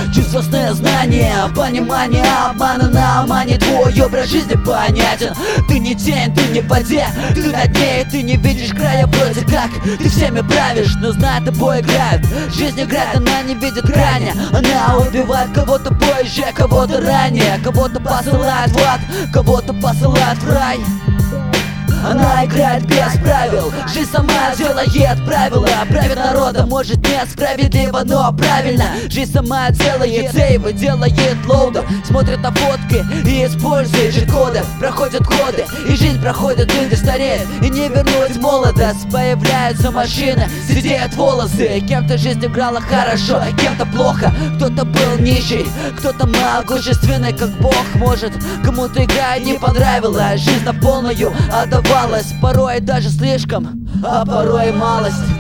чувственное знание, понимание обмана на обмане. Твой образ жизни понятен. Ты не тень, ты не в воде, ты над ней, ты не видишь края. Вроде как ты всеми правишь, но знай, тобой играет. Жизнь играет, она не видит грани. Она убивает кого-то позже, кого-то ранее, кого-то посылает в ад, кого-то посылает в рай. Она играет без правил, жизнь сама делает правила. Правит народа, может несправедливо, но правильно. Жизнь сама делает сейвы, делает лоуды, смотрит на фотки и использует чит-коды. Проходят годы, и жизнь проходит, люди стареют, и не вернуть молодость. Появляются машины, сидят волосы. Кем-то жизнь играла хорошо, кем-то плохо. Кто-то был нищий, кто-то могущественный, как Бог может. Кому-то игра не понравилась, жизнь на полную отдавалась. Порой даже слишком, а порой и малость.